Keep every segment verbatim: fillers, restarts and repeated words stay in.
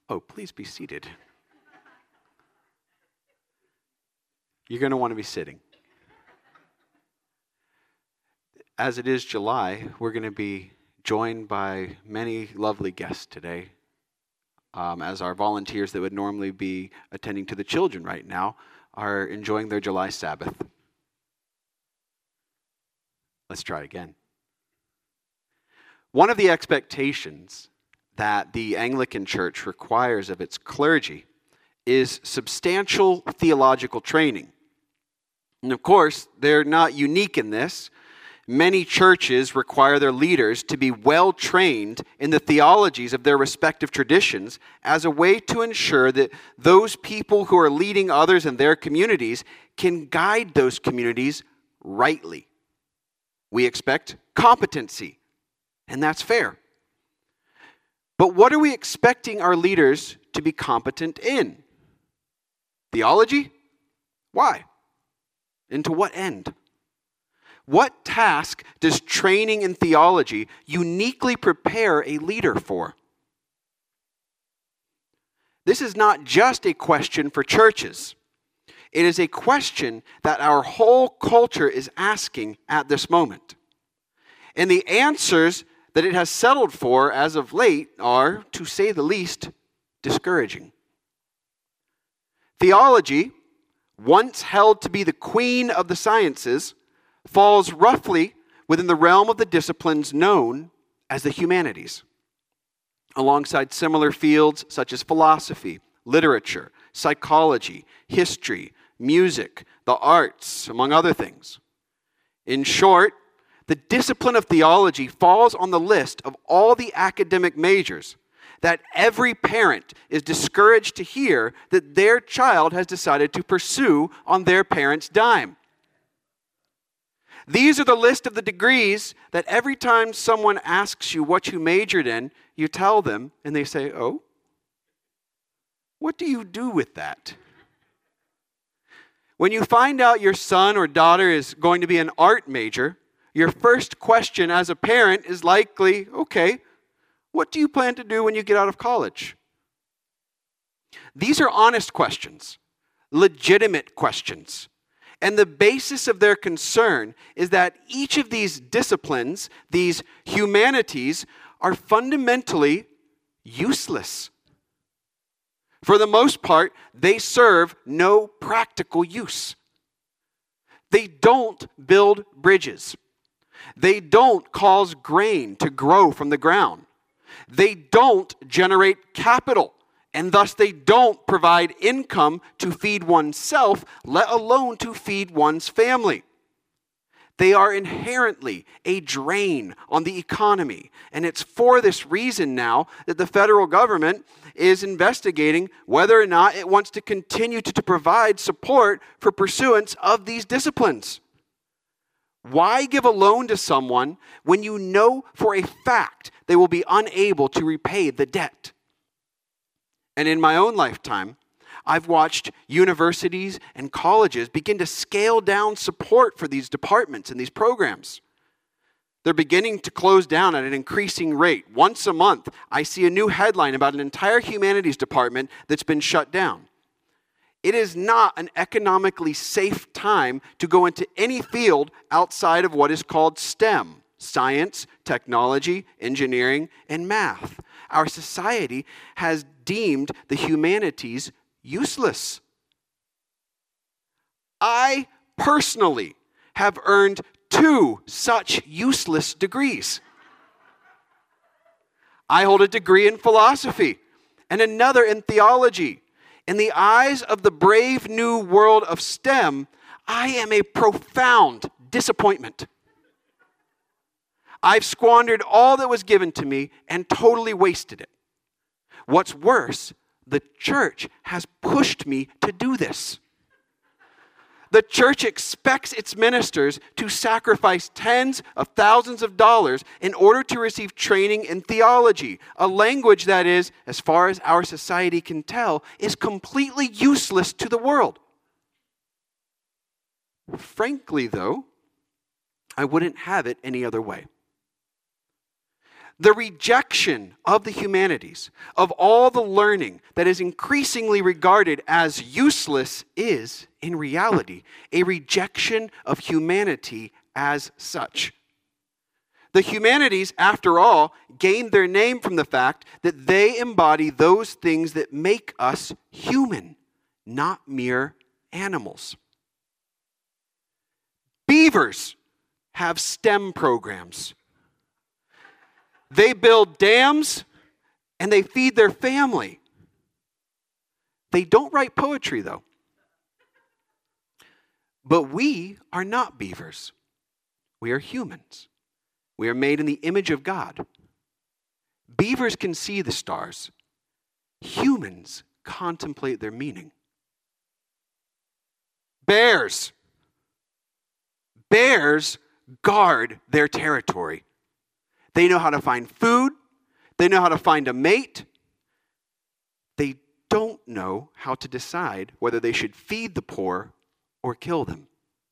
Oh, please be seated. You're going to want to be sitting. As it is July, we're going to be joined by many lovely guests today. Um, as our volunteers that would normally be attending to the children right now are enjoying their July Sabbath. Let's try again. One of the expectations that the Anglican Church requires of its clergy is substantial theological training. And of course, they're not unique in this. Many churches require their leaders to be well trained in the theologies of their respective traditions as a way to ensure that those people who are leading others in their communities can guide those communities rightly. We expect competency, and that's fair. But what are we expecting our leaders to be competent in? Theology? Why? And to what end? What task does training in theology uniquely prepare a leader for? This is not just a question for churches. It is a question that our whole culture is asking at this moment. And the answers that it has settled for as of late are, to say the least, discouraging. Theology, once held to be the queen of the sciences, falls roughly within the realm of the disciplines known as the humanities, alongside similar fields such as philosophy, literature, psychology, history, music, the arts, among other things. In short, the discipline of theology falls on the list of all the academic majors that every parent is discouraged to hear that their child has decided to pursue on their parents' dime. These are the list of the degrees that every time someone asks you what you majored in, you tell them, and they say, "Oh, what do you do with that?" When you find out your son or daughter is going to be an art major, your first question as a parent is likely, "Okay, what do you plan to do when you get out of college?" These are honest questions, legitimate questions. And the basis of their concern is that each of these disciplines, these humanities, are fundamentally useless. For the most part, they serve no practical use. They don't build bridges. They don't cause grain to grow from the ground. They don't generate capital. And thus they don't provide income to feed oneself, let alone to feed one's family. They are inherently a drain on the economy. And it's for this reason now that the federal government is investigating whether or not it wants to continue to, to provide support for pursuance of these disciplines. Why give a loan to someone when you know for a fact they will be unable to repay the debt? And in my own lifetime, I've watched universities and colleges begin to scale down support for these departments and these programs. They're beginning to close down at an increasing rate. Once a month, I see a new headline about an entire humanities department that's been shut down. It is not an economically safe time to go into any field outside of what is called STEM: science, technology, engineering, and math. Our society has deemed the humanities useless. I personally have earned two such useless degrees. I hold a degree in philosophy and another in theology. In the eyes of the brave new world of STEM, I am a profound disappointment. I've squandered all that was given to me and totally wasted it. What's worse, the church has pushed me to do this. The church expects its ministers to sacrifice tens of thousands of dollars in order to receive training in theology, a language that is, as far as our society can tell, is completely useless to the world. Frankly, though, I wouldn't have it any other way. The rejection of the humanities, of all the learning that is increasingly regarded as useless, is, in reality, a rejection of humanity as such. The humanities, after all, gained their name from the fact that they embody those things that make us human, not mere animals. Beavers have STEM programs. They build dams and they feed their family. They don't write poetry, though. But we are not beavers. We are humans. We are made in the image of God. Beavers can see the stars. Humans contemplate their meaning. Bears. Bears guard their territory. They know how to find food. They know how to find a mate. They don't know how to decide whether they should feed the poor or kill them.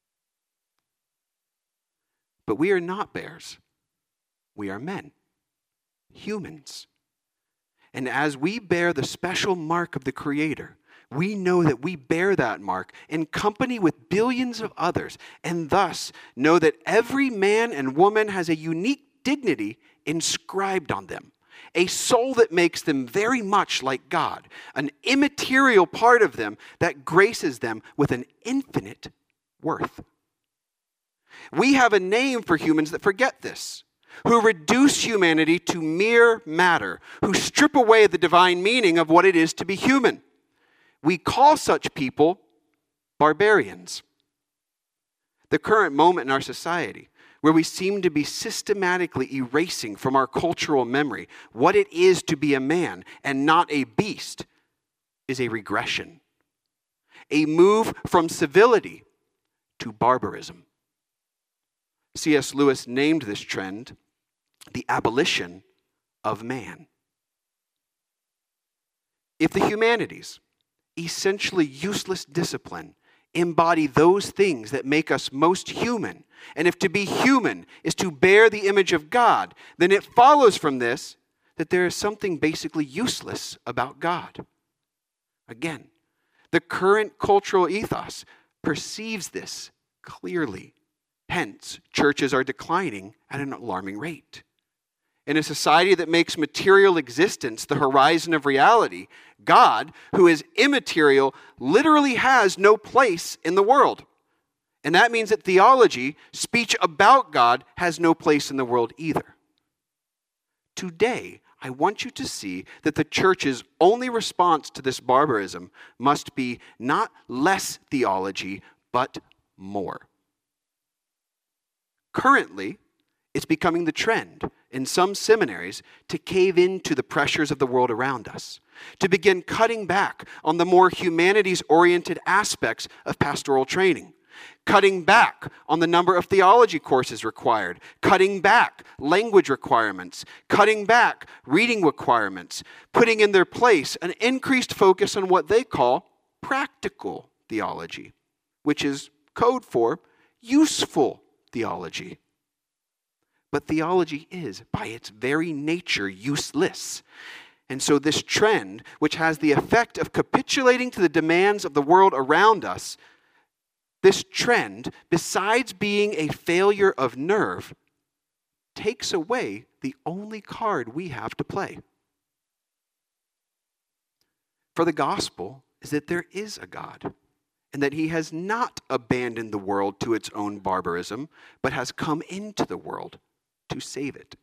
But we are not bears. We are men, humans. And as we bear the special mark of the Creator, we know that we bear that mark in company with billions of others, and thus know that every man and woman has a unique dignity inscribed on them, a soul that makes them very much like God, an immaterial part of them that graces them with an infinite worth. We have a name for humans that forget this, who reduce humanity to mere matter, who strip away the divine meaning of what it is to be human. We call such people barbarians. The current moment in our society, where we seem to be systematically erasing from our cultural memory what it is to be a man and not a beast, is a regression, a move from civility to barbarism. C S Lewis named this trend the abolition of man. If the humanities, essentially useless discipline, embody those things that make us most human, and if to be human is to bear the image of God, then it follows from this that there is something basically useless about God. Again, the current cultural ethos perceives this clearly. Hence, churches are declining at an alarming rate. In a society that makes material existence the horizon of reality, God, who is immaterial, literally has no place in the world. And that means that theology, speech about God, has no place in the world either. Today, I want you to see that the church's only response to this barbarism must be not less theology, but more. Currently, it's becoming the trend in some seminaries to cave into the pressures of the world around us, to begin cutting back on the more humanities-oriented aspects of pastoral training, cutting back on the number of theology courses required, cutting back language requirements, cutting back reading requirements, putting in their place an increased focus on what they call practical theology, which is code for useful theology. But theology is, by its very nature, useless. And so this trend, which has the effect of capitulating to the demands of the world around us, this trend, besides being a failure of nerve, takes away the only card we have to play. For the gospel is that there is a God, and that he has not abandoned the world to its own barbarism, but has come into the world to save it.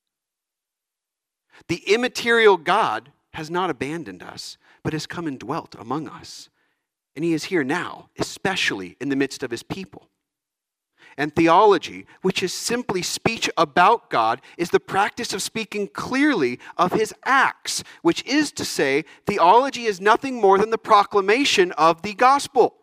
The immaterial God has not abandoned us, but has come and dwelt among us. And he is here now, especially in the midst of his people. And theology, which is simply speech about God, is the practice of speaking clearly of his acts, which is to say, theology is nothing more than the proclamation of the gospel.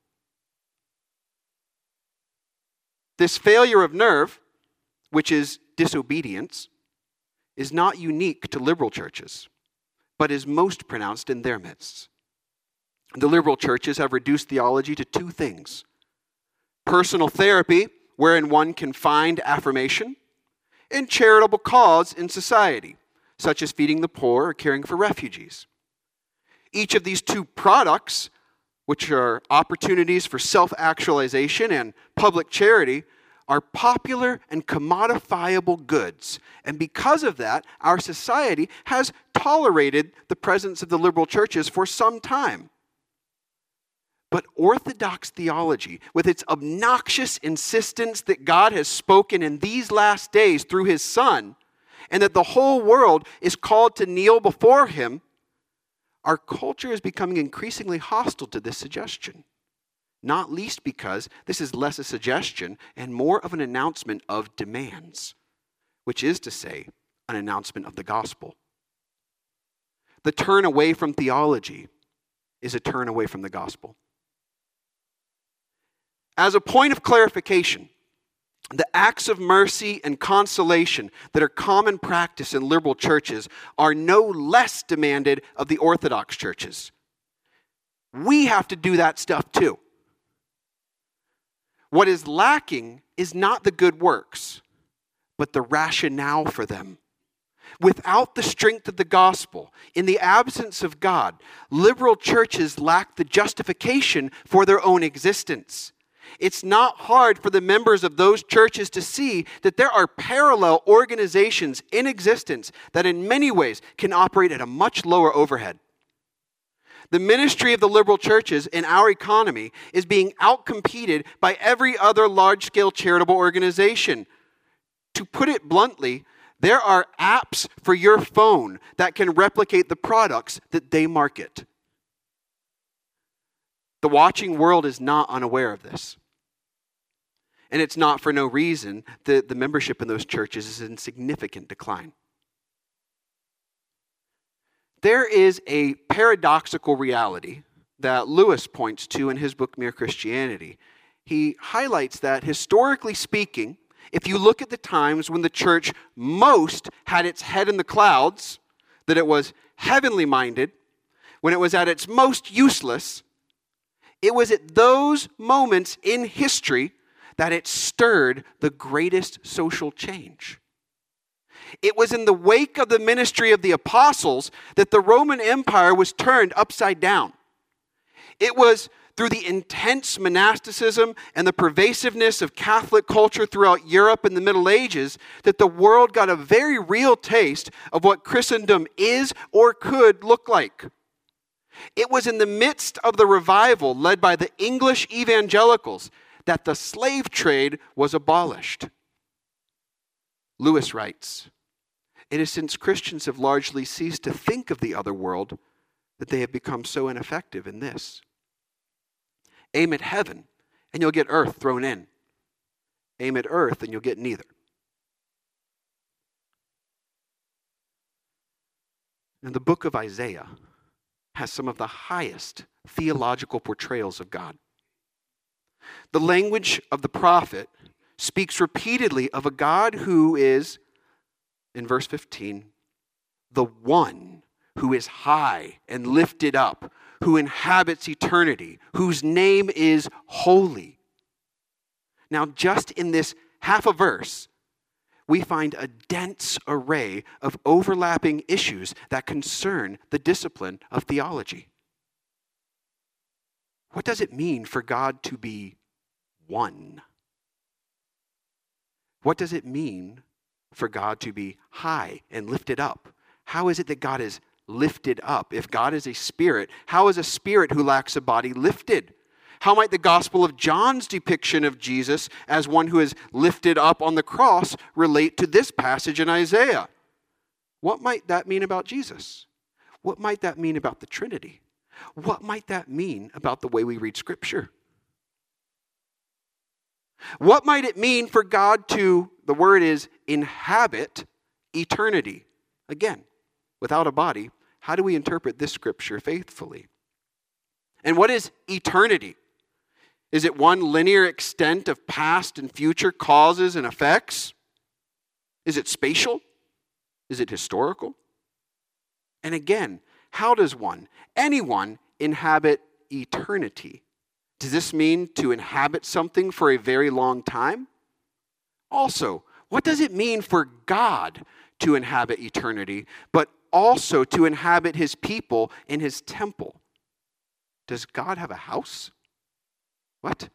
This failure of nerve, which is disobedience, is not unique to liberal churches, but is most pronounced in their midst. The liberal churches have reduced theology to two things: personal therapy, wherein one can find affirmation, in charitable cause in society, such as feeding the poor or caring for refugees. Each of these two products, which are opportunities for self-actualization and public charity, are popular and commodifiable goods. And because of that, our society has tolerated the presence of the liberal churches for some time. But Orthodox theology, with its obnoxious insistence that God has spoken in these last days through his Son, and that the whole world is called to kneel before him, our culture is becoming increasingly hostile to this suggestion. Not least because this is less a suggestion and more of an announcement of demands, which is to say, an announcement of the gospel. The turn away from theology is a turn away from the gospel. As a point of clarification, the acts of mercy and consolation that are common practice in liberal churches are no less demanded of the Orthodox churches. We have to do that stuff too. What is lacking is not the good works, but the rationale for them. Without the strength of the gospel, in the absence of God, liberal churches lack the justification for their own existence. It's not hard for the members of those churches to see that there are parallel organizations in existence that in many ways can operate at a much lower overhead. The ministry of the liberal churches in our economy is being outcompeted by every other large-scale charitable organization. To put it bluntly, there are apps for your phone that can replicate the products that they market. The watching world is not unaware of this. And it's not for no reason that the membership in those churches is in significant decline. There is a paradoxical reality that Lewis points to in his book, Mere Christianity. He highlights that, historically speaking, if you look at the times when the church most had its head in the clouds, that it was heavenly minded, when it was at its most useless, it was at those moments in history that it stirred the greatest social change. It was in the wake of the ministry of the apostles that the Roman Empire was turned upside down. It was through the intense monasticism and the pervasiveness of Catholic culture throughout Europe in the Middle Ages that the world got a very real taste of what Christendom is or could look like. It was in the midst of the revival led by the English evangelicals that the slave trade was abolished. Lewis writes, "It is since Christians have largely ceased to think of the other world that they have become so ineffective in this. Aim at heaven, and you'll get earth thrown in. Aim at earth, and you'll get neither." And the book of Isaiah has some of the highest theological portrayals of God. The language of the prophet speaks repeatedly of a God who is, in verse fifteen, the one who is high and lifted up, who inhabits eternity, whose name is holy. Now, just in this half a verse, we find a dense array of overlapping issues that concern the discipline of theology. What does it mean for God to be one? What does it mean for God to be high and lifted up? How is it that God is lifted up? If God is a spirit, how is a spirit who lacks a body lifted? How might the Gospel of John's depiction of Jesus as one who is lifted up on the cross relate to this passage in Isaiah? What might that mean about Jesus? What might that mean about the Trinity? What might that mean about the way we read Scripture? What might it mean for God to, the word is, inhabit eternity? Again, without a body, how do we interpret this Scripture faithfully? And what is eternity? Is it one linear extent of past and future causes and effects? Is it spatial? Is it historical? And again, how does one, anyone, inhabit eternity? Does this mean to inhabit something for a very long time? Also, what does it mean for God to inhabit eternity, but also to inhabit his people in his temple? Does God have a house? What?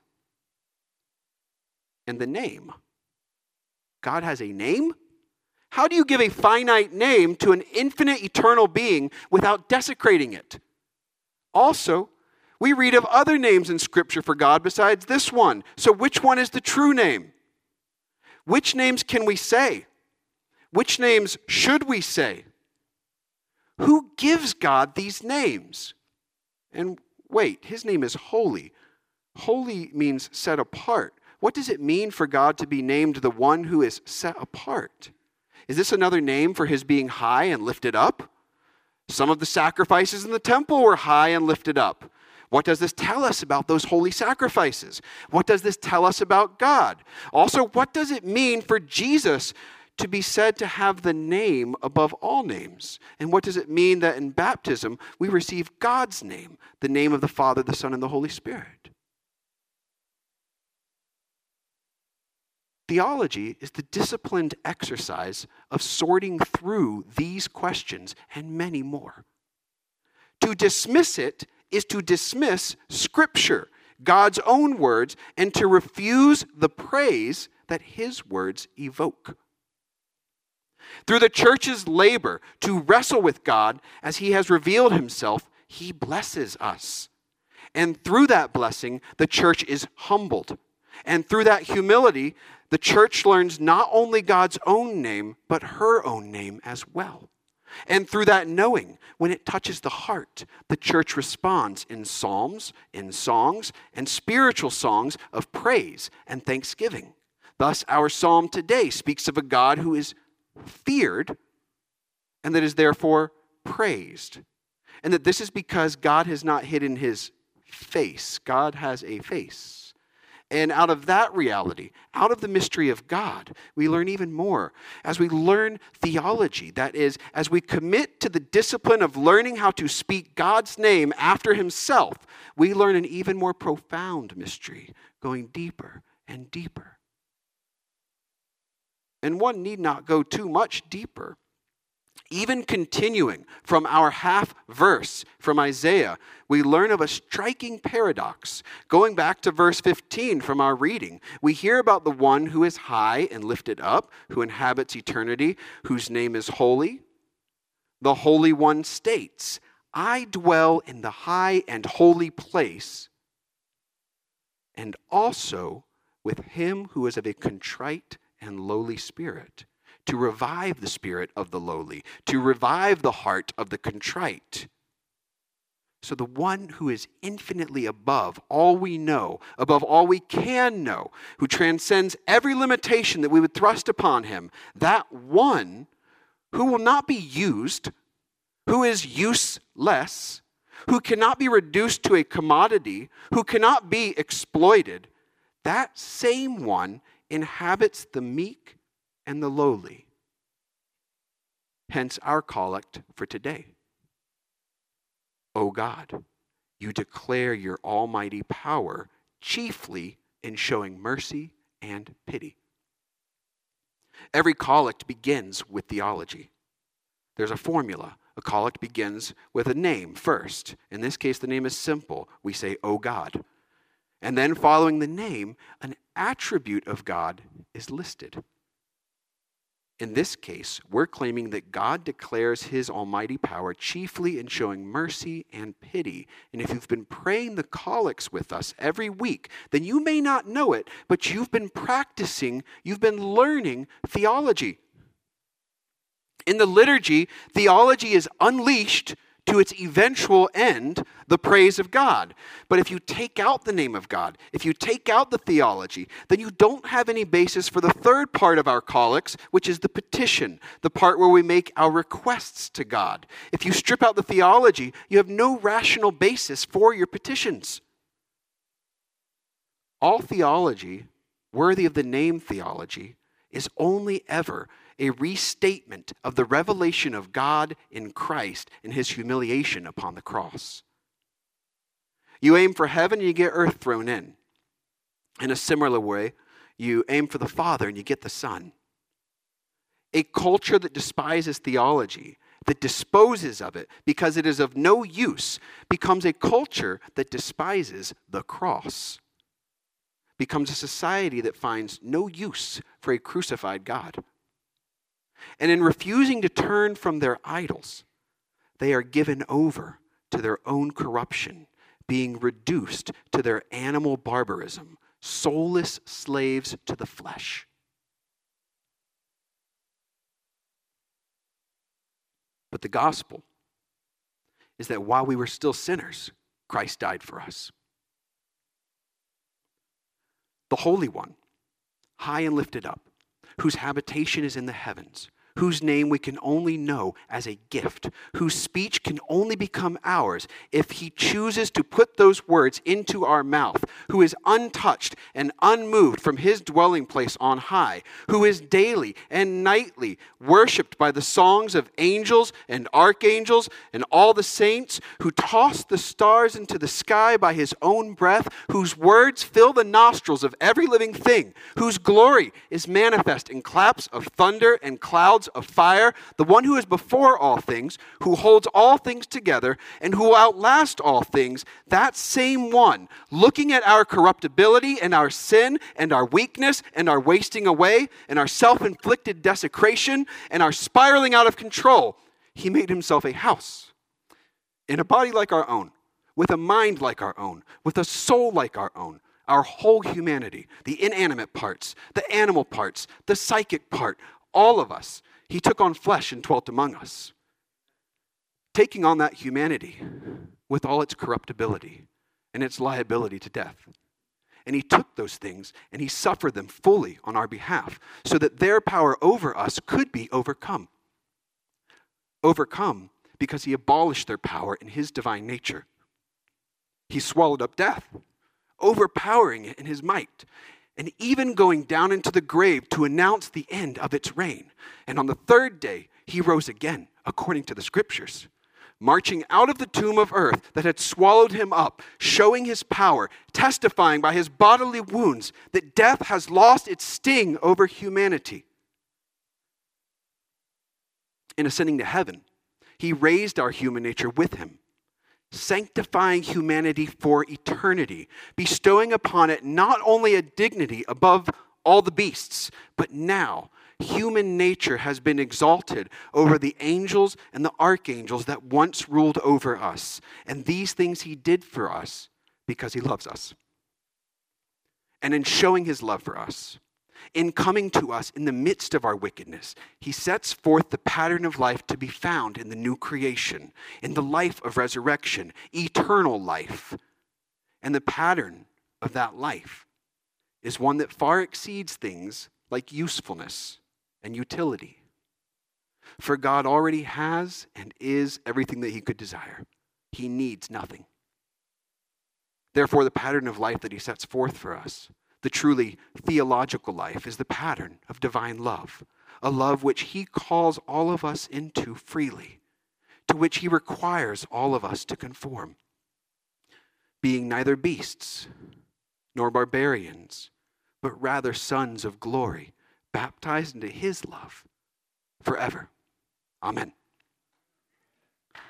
And the name. God has a name? How do you give a finite name to an infinite eternal being without desecrating it? Also, we read of other names in Scripture for God besides this one. So which one is the true name? Which names can we say? Which names should we say? Who gives God these names? And wait, his name is holy. Holy means set apart. What does it mean for God to be named the one who is set apart? Is this another name for his being high and lifted up? Some of the sacrifices in the temple were high and lifted up. What does this tell us about those holy sacrifices? What does this tell us about God? Also, what does it mean for Jesus to be said to have the name above all names? And what does it mean that in baptism we receive God's name, the name of the Father, the Son, and the Holy Spirit? Theology is the disciplined exercise of sorting through these questions and many more. To dismiss it is to dismiss Scripture, God's own words, and to refuse the praise that his words evoke. Through the church's labor to wrestle with God as he has revealed himself, he blesses us. And through that blessing, the church is humbled. And through that humility, the church learns not only God's own name, but her own name as well. And through that knowing, when it touches the heart, the church responds in psalms, in songs, and spiritual songs of praise and thanksgiving. Thus, our psalm today speaks of a God who is feared and that is therefore praised. And that this is because God has not hidden his face. God has a face. And out of that reality, out of the mystery of God, we learn even more. As we learn theology, that is, as we commit to the discipline of learning how to speak God's name after himself, we learn an even more profound mystery, going deeper and deeper. And one need not go too much deeper. Even continuing from our half verse from Isaiah, we learn of a striking paradox. Going back to verse fifteen from our reading, we hear about the one who is high and lifted up, who inhabits eternity, whose name is holy. The Holy One states, I dwell in the high and holy place, and also with him who is of a contrite and lowly spirit, to revive the spirit of the lowly, to revive the heart of the contrite. So the one who is infinitely above all we know, above all we can know, who transcends every limitation that we would thrust upon him, that one who will not be used, who is useless, who cannot be reduced to a commodity, who cannot be exploited, that same one inhabits the meek and the lowly. Hence our collect for today. O God, you declare your almighty power chiefly in showing mercy and pity. Every collect begins with theology. There's a formula. A collect begins with a name first. In this case, the name is simple. We say, O God. And then following the name, an attribute of God is listed. In this case, we're claiming that God declares his almighty power chiefly in showing mercy and pity. And if you've been praying the collects with us every week, then you may not know it, but you've been practicing, you've been learning theology. In the liturgy, theology is unleashed to its eventual end, the praise of God. But if you take out the name of God, if you take out the theology, then you don't have any basis for the third part of our collects, which is the petition, the part where we make our requests to God. If you strip out the theology, you have no rational basis for your petitions. All theology, worthy of the name theology, is only ever a restatement of the revelation of God in Christ and his humiliation upon the cross. You aim for heaven and you get earth thrown in. In a similar way, you aim for the Father and you get the Son. A culture that despises theology, that disposes of it because it is of no use, becomes a culture that despises the cross, becomes a society that finds no use for a crucified God. And in refusing to turn from their idols, they are given over to their own corruption, being reduced to their animal barbarism, soulless slaves to the flesh. But the gospel is that while we were still sinners, Christ died for us. The Holy One, high and lifted up, whose habitation is in the heavens, whose name we can only know as a gift, whose speech can only become ours if he chooses to put those words into our mouth, who is untouched and unmoved from his dwelling place on high, who is daily and nightly worshipped by the songs of angels and archangels and all the saints, who tossed the stars into the sky by his own breath, whose words fill the nostrils of every living thing, whose glory is manifest in claps of thunder and clouds of fire, the one who is before all things, who holds all things together, and who will outlast all things, that same one, looking at our corruptibility and our sin and our weakness and our wasting away and our self-inflicted desecration and our spiraling out of control, he made himself a house in a body like our own, with a mind like our own, with a soul like our own. Our whole humanity, the inanimate parts, the animal parts, the psychic part, all of us, he took on flesh and dwelt among us, taking on that humanity with all its corruptibility and its liability to death. And he took those things and he suffered them fully on our behalf so that their power over us could be overcome. Overcome because he abolished their power in his divine nature. He swallowed up death, overpowering it in his might, and even going down into the grave to announce the end of its reign. And on the third day, he rose again, according to the scriptures, marching out of the tomb of earth that had swallowed him up, showing his power, testifying by his bodily wounds that death has lost its sting over humanity. In ascending to heaven, he raised our human nature with him, sanctifying humanity for eternity, bestowing upon it not only a dignity above all the beasts, but now human nature has been exalted over the angels and the archangels that once ruled over us. And these things he did for us because he loves us. And in showing his love for us, in coming to us in the midst of our wickedness, he sets forth the pattern of life to be found in the new creation, in the life of resurrection, eternal life. And the pattern of that life is one that far exceeds things like usefulness and utility. For God already has and is everything that he could desire. He needs nothing. Therefore, the pattern of life that he sets forth for us, the truly theological life, is the pattern of divine love, a love which he calls all of us into freely, to which he requires all of us to conform, being neither beasts nor barbarians, but rather sons of glory, baptized into his love forever. Amen.